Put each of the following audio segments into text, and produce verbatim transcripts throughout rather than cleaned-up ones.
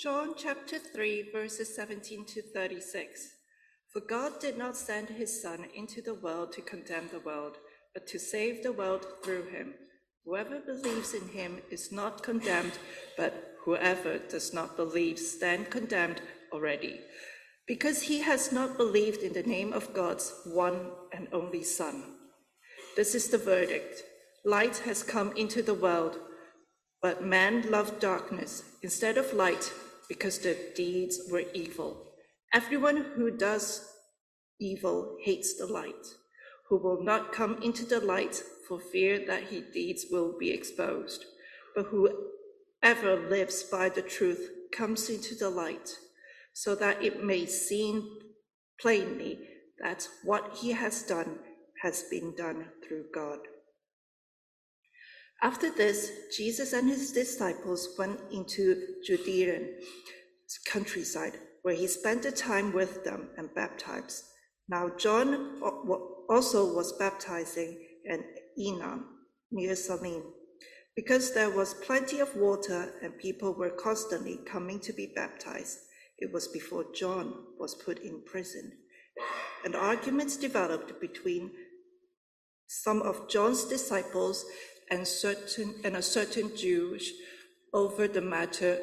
John chapter three, verses seventeen to thirty-six. For God did not send his Son into the world to condemn the world, but to save the world through him. Whoever believes in him is not condemned, but whoever does not believe stands condemned already, because he has not believed in the name of God's one and only Son. This is the verdict. Light has come into the world, but man loved darkness instead of light because their deeds were evil. Everyone who does evil hates the light, who will not come into the light for fear that his deeds will be exposed. But whoever lives by the truth comes into the light, so that it may seem plainly that what he has done has been done through God. After this, Jesus and his disciples went into Judean countryside, where he spent the time with them and baptized. Now John also was baptizing in Enon, near Salim, because there was plenty of water and people were constantly coming to be baptized. It was before John was put in prison. And arguments developed between some of John's disciples and certain and a certain Jews over the matter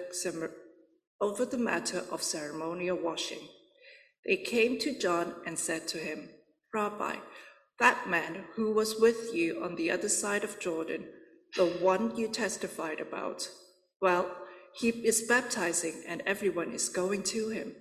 over the matter of ceremonial washing. They came to John and said to him, "Rabbi, that man who was with you on the other side of Jordan, the one you testified about, well, he is baptizing and everyone is going to him."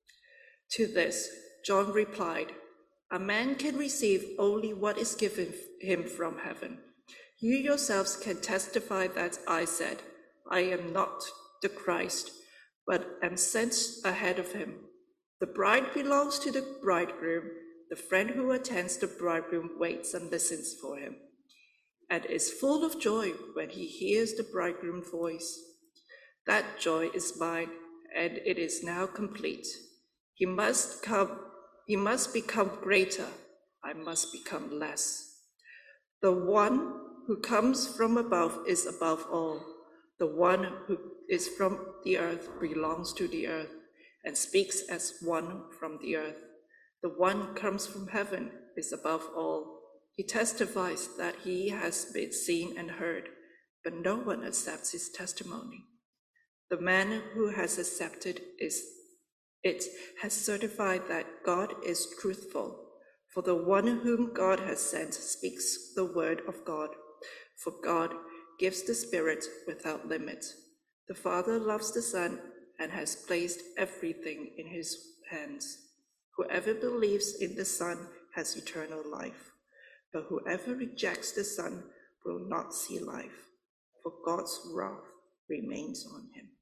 To this, John replied, "A man can receive only what is given him from heaven. You yourselves can testify that I said, I am not the Christ, but am sent ahead of him. The bride belongs to the bridegroom. The friend who attends the bridegroom waits and listens for him, and is full of joy when he hears the bridegroom's voice. That joy is mine, and it is now complete. He must come, he must become greater, I must become less. The one who comes from above is above all. The one who is from the earth belongs to the earth and speaks as one from the earth. The one who comes from heaven is above all. He testifies that he has been seen and heard, but no one accepts his testimony. The man who has accepted is, it has certified that God is truthful, for the one whom God has sent speaks the word of God. For God gives the Spirit without limit. The Father loves the Son and has placed everything in his hands. Whoever believes in the Son has eternal life, but whoever rejects the Son will not see life, for God's wrath remains on him."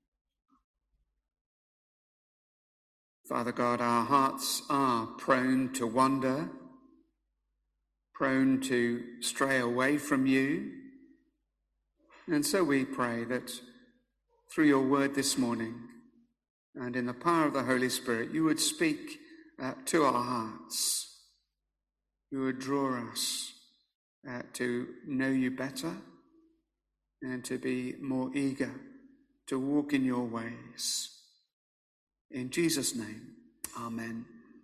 Father God, our hearts are prone to wander, prone to stray away from you. And so we pray that through your word this morning and in the power of the Holy Spirit, you would speak uh, to our hearts. You would draw us uh, to know you better and to be more eager to walk in your ways. In Jesus' name, amen.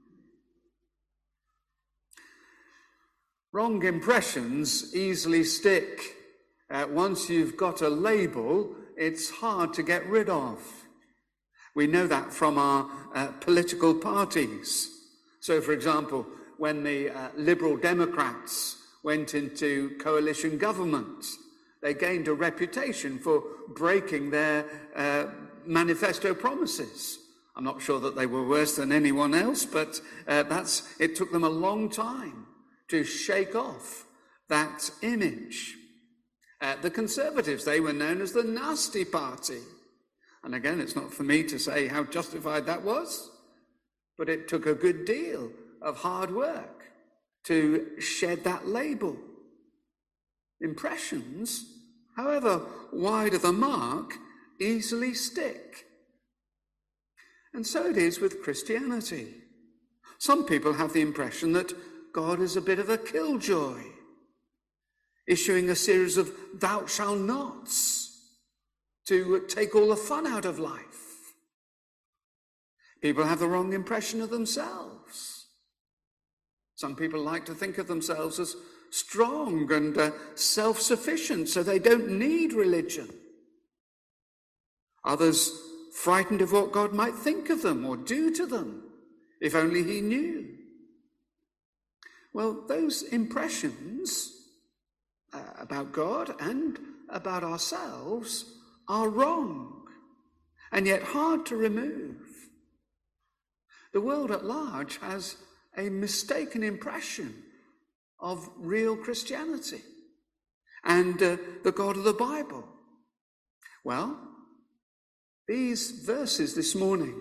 Wrong impressions easily stick. Uh, once you've got a label, it's hard to get rid of. We know that from our uh, political parties. So, for example, when the uh, Liberal Democrats went into coalition government, they gained a reputation for breaking their uh, manifesto promises. I'm not sure that they were worse than anyone else, but uh, that's it took them a long time to shake off that image. Uh, the Conservatives, they were known as the nasty party. And again, it's not for me to say how justified that was, but it took a good deal of hard work to shed that label. Impressions, however wide of the mark, easily stick. And so it is with Christianity. Some people have the impression that God is a bit of a killjoy, issuing a series of thou shalt nots to take all the fun out of life. People have the wrong impression of themselves. Some people like to think of themselves as strong and uh, self-sufficient, so they don't need religion. Others frightened of what God might think of them or do to them, if only he knew. Well, those impressions uh, about God and about ourselves are wrong, and yet hard to remove. The world at large has a mistaken impression of real Christianity and uh, the God of the Bible. Well, these verses this morning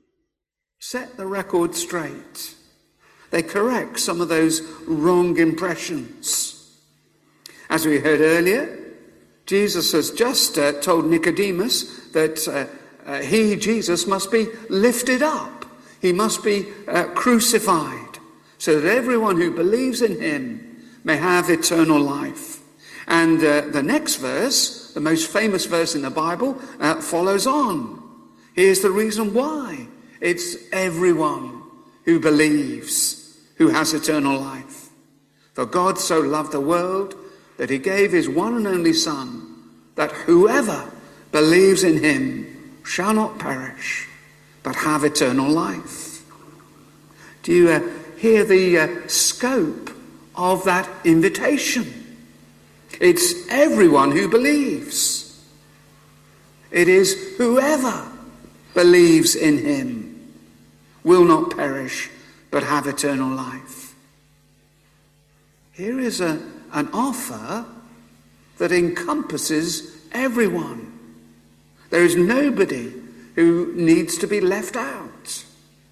set the record straight. They correct some of those wrong impressions. As we heard earlier, Jesus has just uh, told Nicodemus that uh, uh, he, Jesus, must be lifted up. He must be uh, crucified so that everyone who believes in him may have eternal life. And uh, the next verse, the most famous verse in the Bible, uh, follows on. Here's the reason why. It's everyone who believes who has eternal life. For God so loved the world that he gave his one and only Son, that whoever believes in him shall not perish, but have eternal life. Do you uh, hear the uh, scope of that invitation? It's everyone who believes. It is whoever believes in him will not perish, but have eternal life. Here is a, an offer that encompasses everyone. There is nobody who needs to be left out.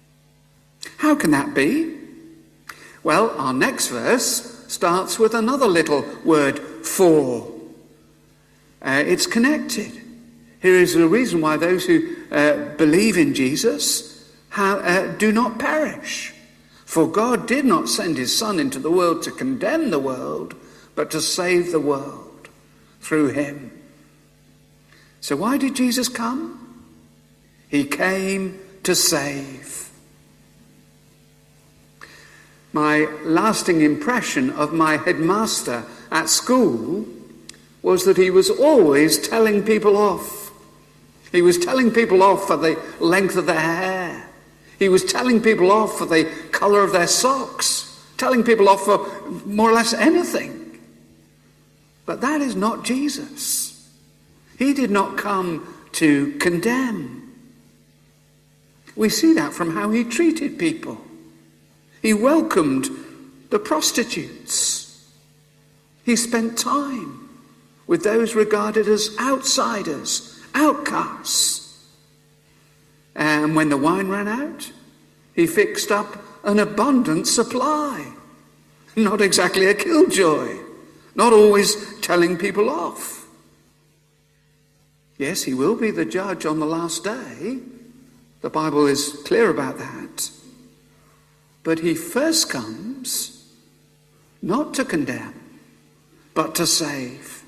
How can that be? Well, our next verse starts with another little word, for. Uh, it's connected. Here is the reason why those who uh, believe in Jesus ha- uh, do not perish. For God did not send his Son into the world to condemn the world, but to save the world through him. So why did Jesus come? He came to save. My lasting impression of my headmaster at school was that he was always telling people off. He was telling people off for the length of their hair. He was telling people off for the colour of their socks, telling people off for more or less anything. But that is not Jesus. He did not come to condemn. We see that from how he treated people. He welcomed the prostitutes. He spent time with those regarded as outsiders, outcasts. And when the wine ran out, he fixed up an abundant supply. Not exactly a killjoy, not always telling people off. Yes, he will be the judge on the last day. The Bible is clear about that. But he first comes not to condemn, but to save.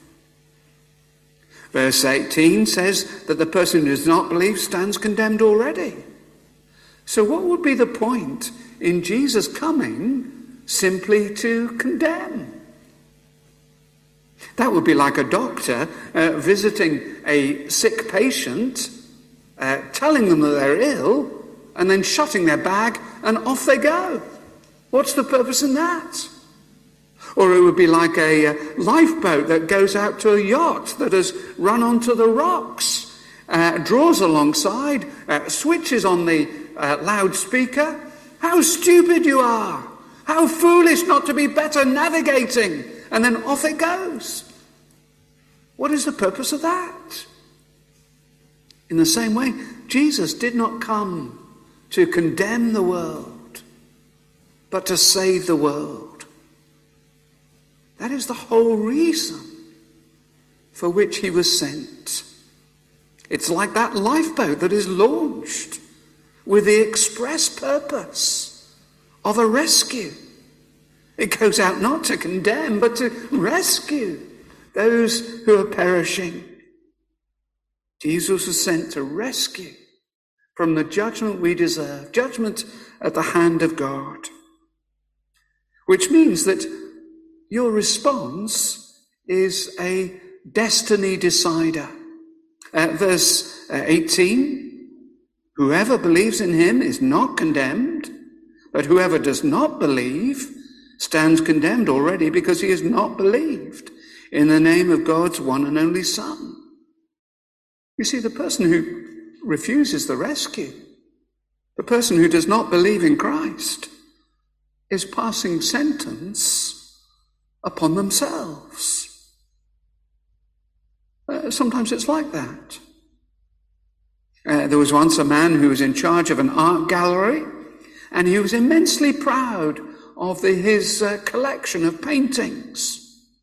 Verse eighteen says that the person who does not believe stands condemned already. So what would be the point in Jesus coming simply to condemn? That would be like a doctor uh, visiting a sick patient, uh, telling them that they're ill, and then shutting their bag and off they go. What's the purpose in that? Or it would be like a uh, lifeboat that goes out to a yacht that has run onto the rocks, uh, draws alongside, uh, switches on the uh, loudspeaker. How stupid you are! How foolish not to be better navigating! And then off it goes. What is the purpose of that? In the same way, Jesus did not come to condemn the world, but to save the world. That is the whole reason for which he was sent. It's like that lifeboat that is launched with the express purpose of a rescue. It goes out not to condemn, but to rescue those who are perishing. Jesus was sent to rescue from the judgment we deserve, judgment at the hand of God. Which means that your response is a destiny decider. Uh, verse uh, eighteen, whoever believes in him is not condemned, but whoever does not believe stands condemned already because he has not believed in the name of God's one and only Son. You see, the person who refuses the rescue, the person who does not believe in Christ, is passing sentence upon themselves. Uh, sometimes it's like that. Uh, there was once a man who was in charge of an art gallery, and he was immensely proud of the, his uh, collection of paintings.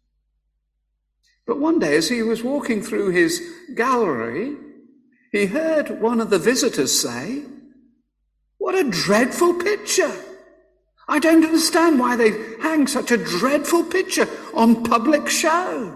But one day, as he was walking through his gallery, he heard one of the visitors say, "What a dreadful picture! I don't understand why they hang such a dreadful picture on public show."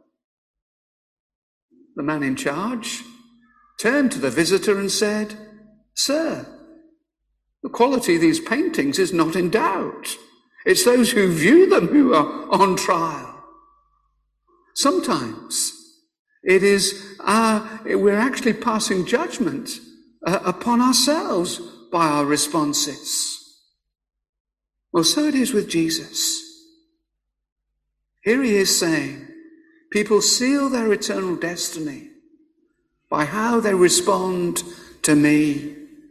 The man in charge turned to the visitor and said, "Sir, the quality of these paintings is not in doubt. It's those who view them who are on trial." Sometimes it is our, we're actually passing judgment uh, upon ourselves by our responses. Well, so it is with Jesus. Here he is saying, people seal their eternal destiny by how they respond to me.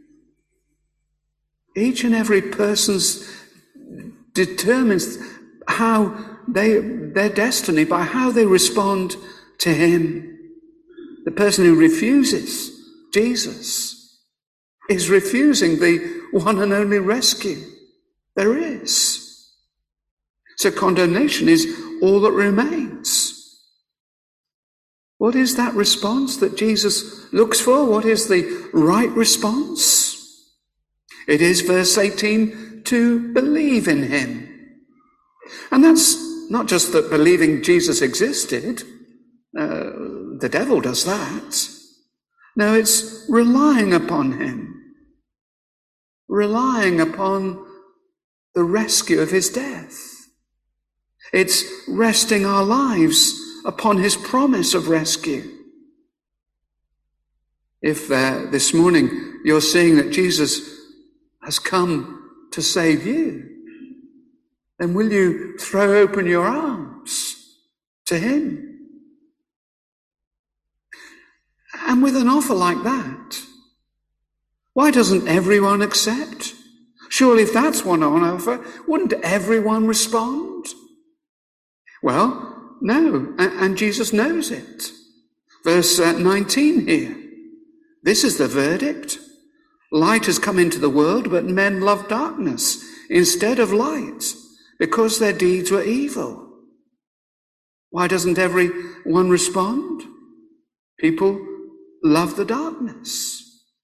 Each and every person determines how they, their destiny by how they respond to him. The person who refuses Jesus is refusing the one and only rescue there is. So condemnation is all that remains. What is that response that Jesus looks for? What is the right response? It is, verse eighteen, to believe in him. And that's not just that believing Jesus existed. Uh, the devil does that. No, it's relying upon him. Relying upon the rescue of his death. It's resting our lives upon his promise of rescue. If uh, this morning you're seeing that Jesus has come to save you, then will you throw open your arms to him? And with an offer like that, why doesn't everyone accept? Surely if that's one on offer, wouldn't everyone respond? Well, no, and Jesus knows it. Verse nineteen here. This is the verdict. Light has come into the world, but men love darkness instead of light, because their deeds were evil. Why doesn't everyone respond? People love the darkness.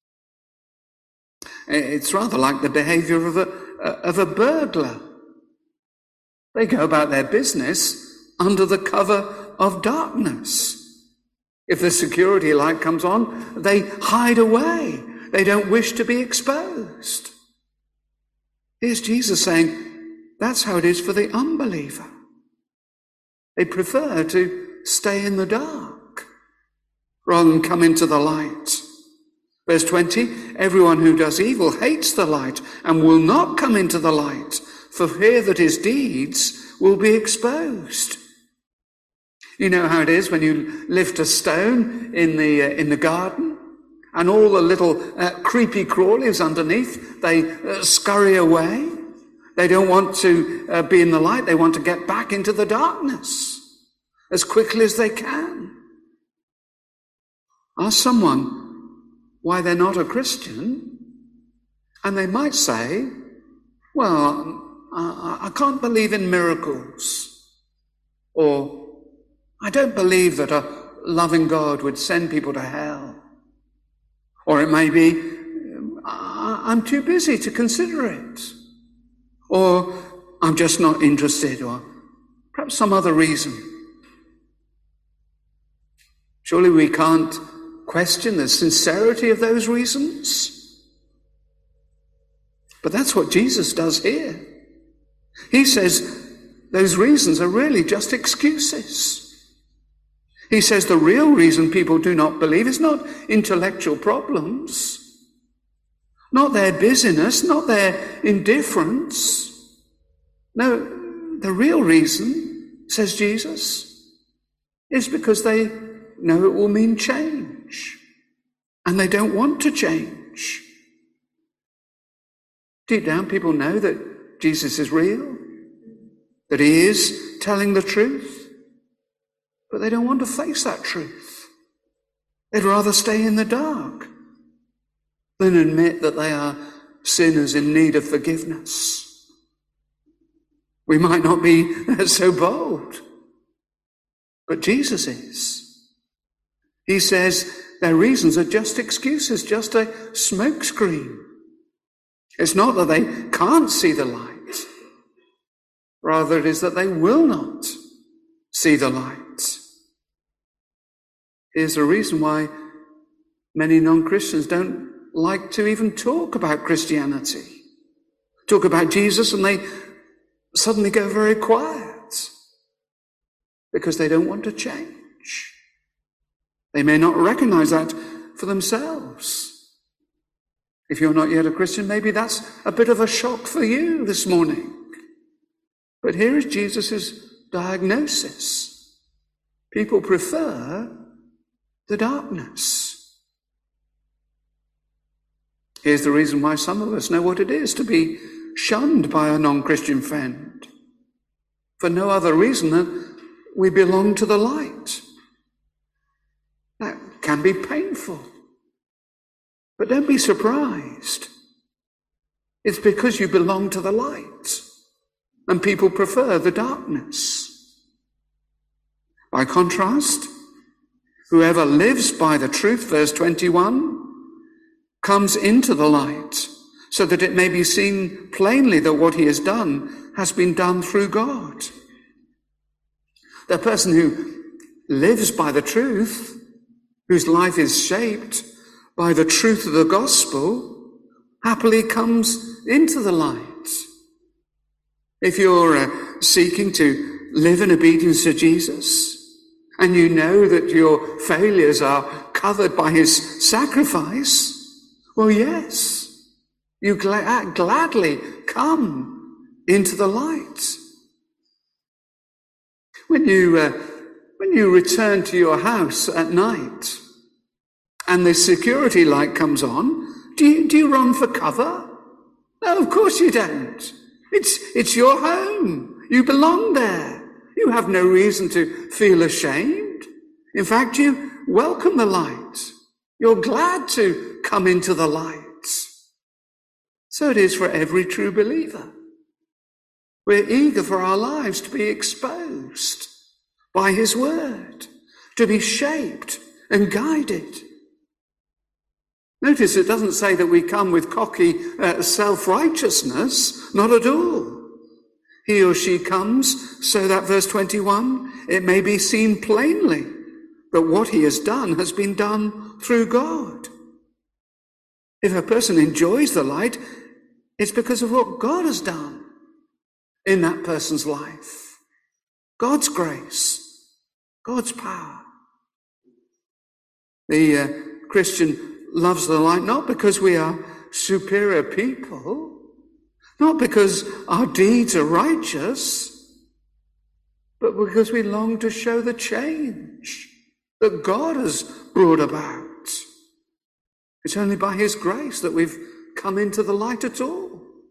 It's rather like the behavior of a, of a burglar. They go about their business under the cover of darkness. If the security light comes on, they hide away. They don't wish to be exposed. Here's Jesus saying, that's how it is for the unbeliever. They prefer to stay in the dark rather than come into the light. Verse twenty, everyone who does evil hates the light and will not come into the light for fear that his deeds will be exposed. You know how it is when you lift a stone in the uh, in the garden and all the little uh, creepy crawlies underneath, they uh, scurry away. They don't want to uh, be in the light. They want to get back into the darkness as quickly as they can. Ask someone why they're not a Christian, and they might say, well, I, I can't believe in miracles, or I don't believe that a loving God would send people to hell. Or it may be, I'm too busy to consider it. Or I'm just not interested, or perhaps some other reason. Surely we can't question the sincerity of those reasons. But that's what Jesus does here. He says those reasons are really just excuses. He says the real reason people do not believe is not intellectual problems, not their busyness, not their indifference. No, the real reason, says Jesus, is because they know it will mean change, and they don't want to change. Deep down, people know that Jesus is real, that he is telling the truth, but they don't want to face that truth. They'd rather stay in the dark than admit that they are sinners in need of forgiveness. We might not be so bold, but Jesus is. He says their reasons are just excuses, just a smokescreen. It's not that they can't see the light. Rather, it is that they will not see the light. Here's the reason why many non-Christians don't like to even talk about Christianity. Talk about Jesus and they suddenly go very quiet because they don't want to change. They may not recognize that for themselves. If you're not yet a Christian, maybe that's a bit of a shock for you this morning. But here is Jesus' diagnosis. People prefer the darkness. Here's the reason why some of us know what it is to be shunned by a non-Christian friend. For no other reason than we belong to the light. That can be painful. But don't be surprised. It's because you belong to the light, and people prefer the darkness. By contrast, whoever lives by the truth, verse twenty-one, comes into the light, so that it may be seen plainly that what he has done has been done through God. The person who lives by the truth, whose life is shaped by the truth of the gospel, happily comes into the light. If you're uh, seeking to live in obedience to Jesus, and you know that your failures are covered by his sacrifice, well, yes, you gla- gladly come into the light. When you, uh, when you return to your house at night and the security light comes on, do you, do you run for cover? No, of course you don't. It's, it's your home. You belong there. You have no reason to feel ashamed. In fact, you welcome the light. You're glad to come into the light. So it is for every true believer. We're eager for our lives to be exposed by his word, to be shaped and guided. Notice it doesn't say that we come with cocky uh, self-righteousness, not at all. He or she comes so that, verse twenty-one, it may be seen plainly that what he has done has been done through God. If a person enjoys the light, it's because of what God has done in that person's life. God's grace, God's power. The uh, Christian loves the light not because we are superior people, not because our deeds are righteous, but because we long to show the change that God has brought about. It's only by his grace that we've come into the light at all.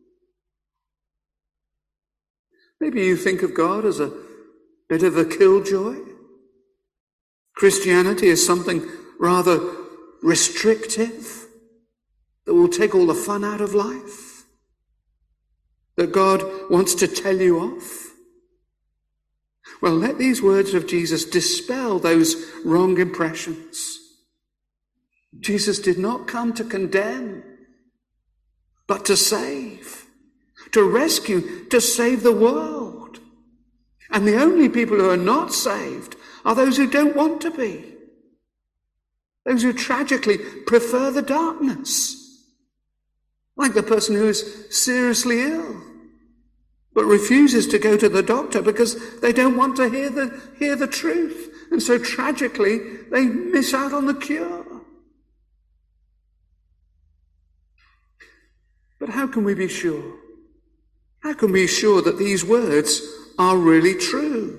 Maybe you think of God as a bit of a killjoy. Christianity is something rather restrictive that will take all the fun out of life, that God wants to tell you off. Well, let these words of Jesus dispel those wrong impressions. Jesus did not come to condemn, but to save, to rescue, to save the world. And the only people who are not saved are those who don't want to be, those who tragically prefer the darkness. like the person who is seriously ill, but refuses to go to the doctor because they don't want to hear the, hear the truth. And so tragically, they miss out on the cure. But how can we be sure? How can we be sure that these words are really true?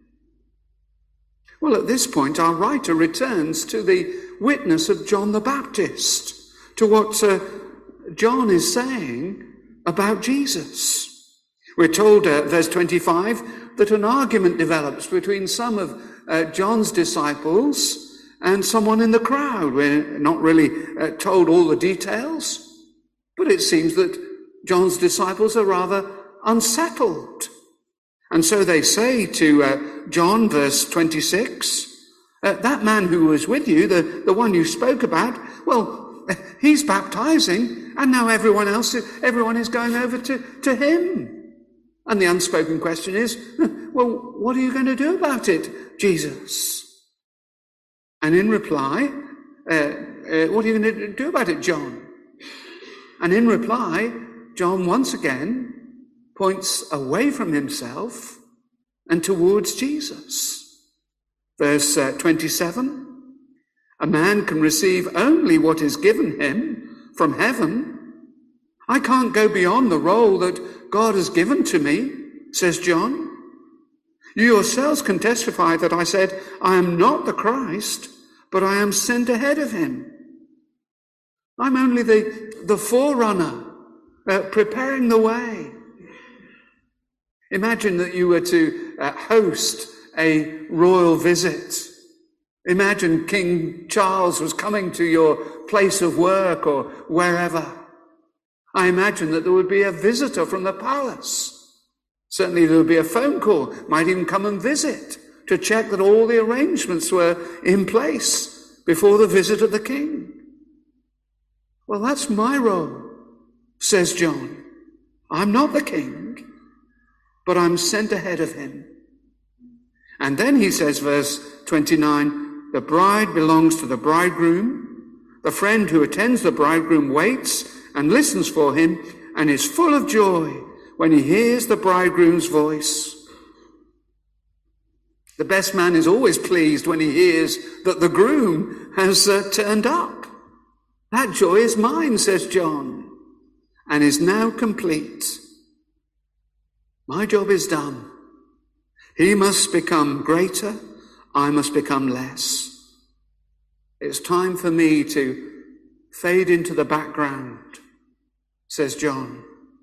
Well, at this point, our writer returns to the witness of John the Baptist, to what uh, John is saying about Jesus. We're told, uh, verse twenty-five, that an argument develops between some of uh, John's disciples and someone in the crowd. We're not really uh, told all the details, but it seems that John's disciples are rather unsettled. And so they say to uh, John, verse twenty-six, uh, that man who was with you, the, the one you spoke about, well, he's baptizing, and now everyone else, everyone is going over to, to him. And the unspoken question is, well, what are you going to do about it, Jesus? And in reply, uh, uh, what are you going to do about it, John? And in reply, John once again points away from himself and towards Jesus. Verse uh, twenty-seven, a man can receive only what is given him from heaven. I can't go beyond the role that God has given to me, says John. You yourselves can testify that I said, I am not the Christ, but I am sent ahead of him. I'm only the, the forerunner, uh, preparing the way. Imagine that you were to uh, host a royal visit. Imagine King Charles was coming to your place of work or wherever. I imagine that there would be a visitor from the palace. Certainly there would be a phone call, might even come and visit to check that all the arrangements were in place before the visit of the king. Well, that's my role, says John. I'm not the king, but I'm sent ahead of him. And then he says, verse twenty-nine, the bride belongs to the bridegroom. The friend who attends the bridegroom waits and listens for him and is full of joy when he hears the bridegroom's voice. The best man is always pleased when he hears that the groom has uh, turned up. That joy is mine, says John, and is now complete. My job is done. He must become greater, I must become less. It's time for me to fade into the background, says John.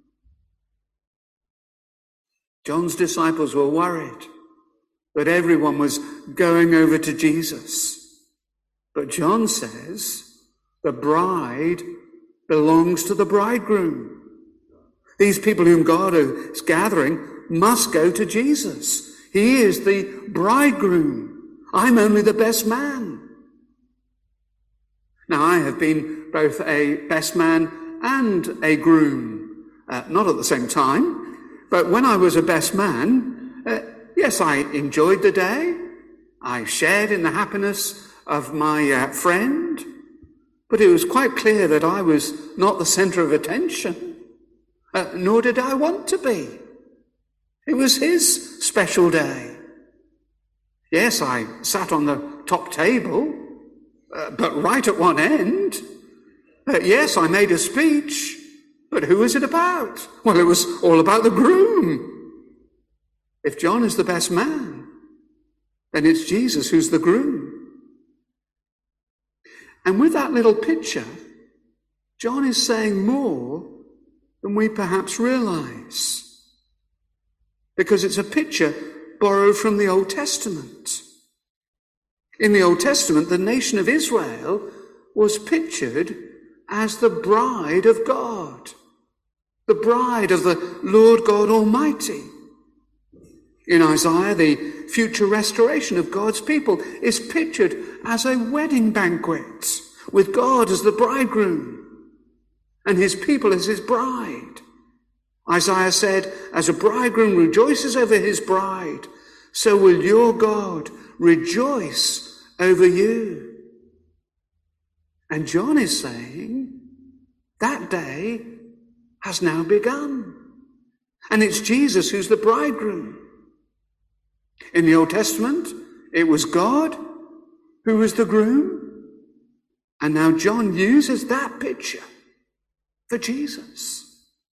John's disciples were worried that everyone was going over to Jesus. But John says the bride belongs to the bridegroom. These people whom God is gathering must go to Jesus. He is the bridegroom. I'm only the best man. Now, I have been both a best man and a groom, uh, not at the same time, but when I was a best man, uh, yes, I enjoyed the day. I shared in the happiness of my uh, friend, but it was quite clear that I was not the center of attention, uh, nor did I want to be. It was his special day. Yes, I sat on the top table, uh, but right at one end. Uh, yes, I made a speech, but who was it about? Well, it was all about the groom. If John is the best man, then it's Jesus who's the groom. And with that little picture, John is saying more than we perhaps realize, because it's a picture borrowed from the Old Testament. In the Old Testament, the nation of Israel was pictured as the bride of God, the bride of the Lord God Almighty. In Isaiah, the future restoration of God's people is pictured as a wedding banquet, with God as the bridegroom and his people as his bride. Isaiah said, as a bridegroom rejoices over his bride, so will your God rejoice over you. And John is saying, that day has now begun. And it's Jesus who's the bridegroom. In the Old Testament, it was God who was the groom. And now John uses that picture for Jesus.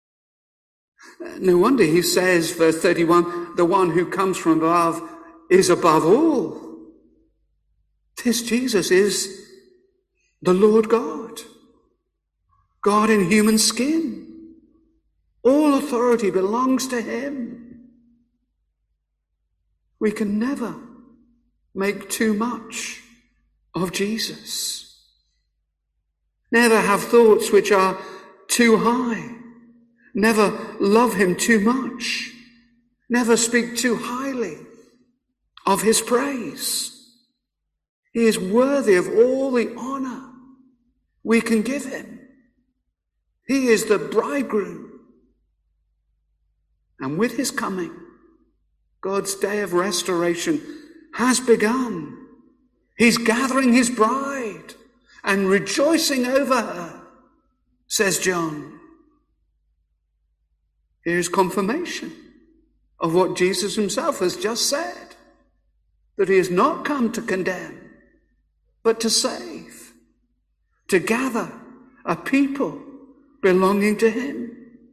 No wonder he says, verse thirty-one, the one who comes from above is above all. This Jesus is the Lord God, God in human skin. All authority belongs to him. We can never make too much of Jesus. Never have thoughts which are too high. Never love him too much. Never speak too highly of his praise. He is worthy of all the honor we can give him. He is the bridegroom. And with his coming, God's day of restoration has begun. He's gathering his bride and rejoicing over her, says John. Here's confirmation of what Jesus himself has just said, that he has not come to condemn, but to save, to gather a people belonging to him.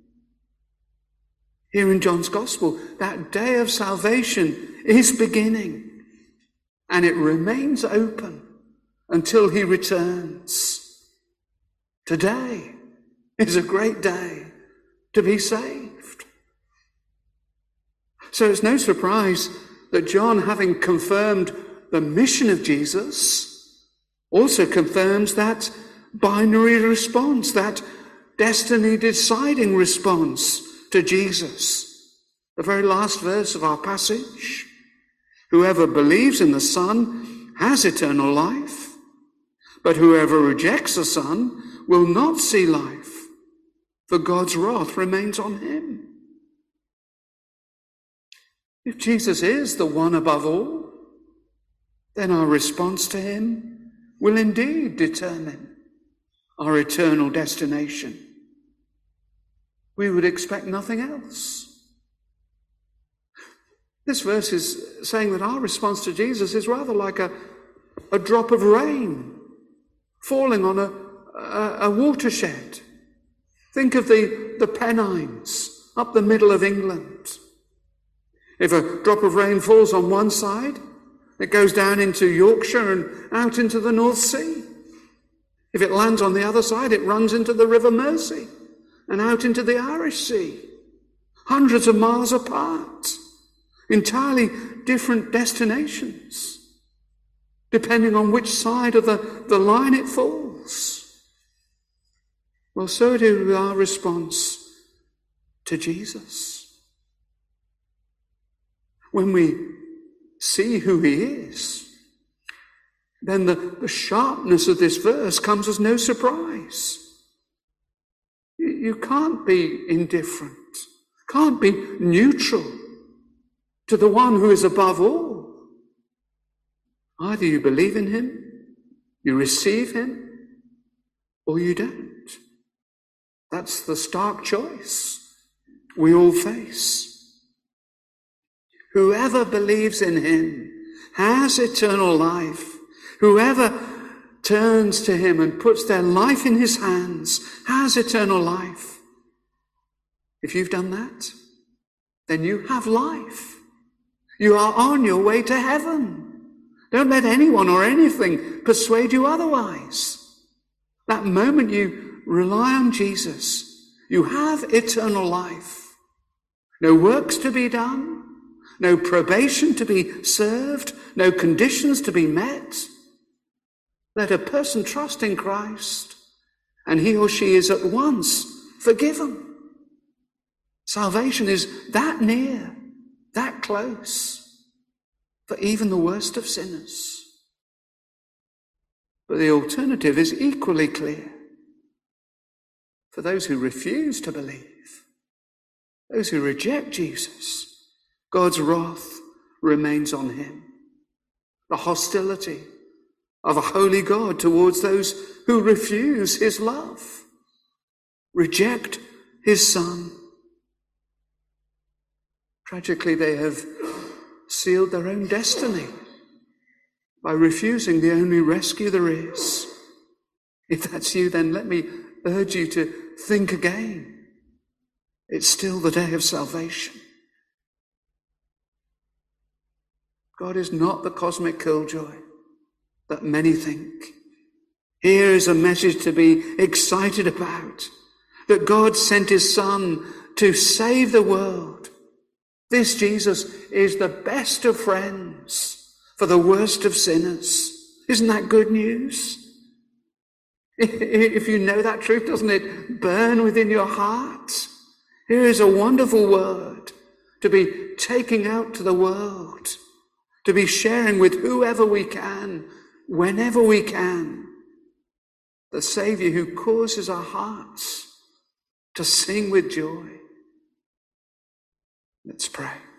Here in John's Gospel, that day of salvation is beginning, and it remains open until he returns. Today is a great day to be saved. So it's no surprise that John, having confirmed the mission of Jesus, also confirms that binary response, that destiny-deciding response to Jesus. The very last verse of our passage. Whoever believes in the Son has eternal life, but whoever rejects the Son will not see life, for God's wrath remains on him. If Jesus is the one above all, then our response to him will indeed determine our eternal destination. We would expect nothing else. This verse is saying that our response to Jesus is rather like a, a drop of rain falling on a, a, a watershed. Think of the, the Pennines up the middle of England. If a drop of rain falls on one side, it goes down into Yorkshire and out into the North Sea. If it lands on the other side, it runs into the River Mersey and out into the Irish Sea, hundreds of miles apart, entirely different destinations, depending on which side of the, the line it falls. Well, so do our response to Jesus. When we see who he is, then the, the sharpness of this verse comes as no surprise. You, you can't be indifferent, can't be neutral to the one who is above all. Either you believe in him, you receive him, or you don't. That's the stark choice we all face. Whoever believes in him has eternal life. Whoever turns to him and puts their life in his hands has eternal life. If you've done that, then you have life. You are on your way to heaven. Don't let anyone or anything persuade you otherwise. That moment you rely on Jesus, you have eternal life. No works to be done, no probation to be served, no conditions to be met. Let a person trust in Christ, and he or she is at once forgiven. Salvation is that near, that close, for even the worst of sinners. But the alternative is equally clear. For those who refuse to believe, those who reject Jesus, God's wrath remains on him. The hostility of a holy God towards those who refuse his love, reject his Son. Tragically, they have sealed their own destiny by refusing the only rescue there is. If that's you, then let me urge you to think again. It's still the day of salvation. God is not the cosmic killjoy that many think. Here is a message to be excited about, that God sent his Son to save the world. This Jesus is the best of friends for the worst of sinners. Isn't that good news? If you know that truth, doesn't it burn within your heart? Here is a wonderful word to be taking out to the world, to be sharing with whoever we can, whenever we can. The Saviour who causes our hearts to sing with joy. Let's pray.